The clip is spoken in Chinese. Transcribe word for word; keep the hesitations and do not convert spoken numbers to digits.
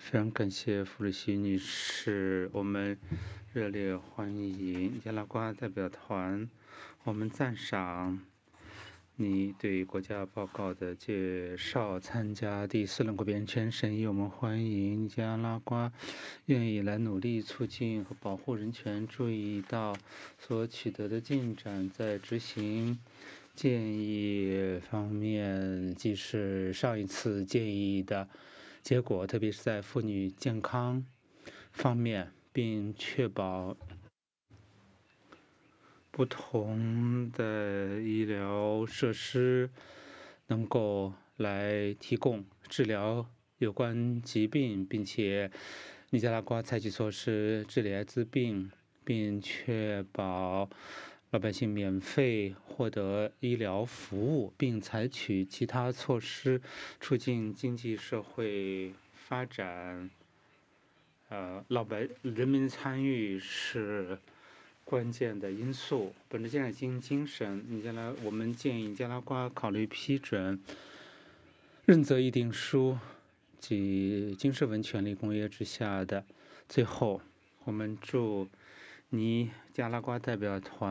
非常感谢弗里希女士，我们热烈欢迎尼加拉瓜代表团。我们赞赏你对国家报告的介绍，参加第四轮国边权审议。我们欢迎尼加拉瓜愿意来努力促进和保护人权，注意到所取得的进展，在执行建议方面，即是上一次建议的结果，特别是在妇女健康方面，并确保不同的医疗设施能够来提供治疗有关疾病，并且尼加拉瓜采取措施治理艾滋病，并确保老百姓免费获得医疗服务，并采取其他措施促进经济社会发展。呃，老百人民参与是关键的因素。本着这样精精神，尼加拉我们建议尼加拉瓜考虑批准认责议定书及经社文权利公约之下的。最后，我们祝尼加拉瓜代表团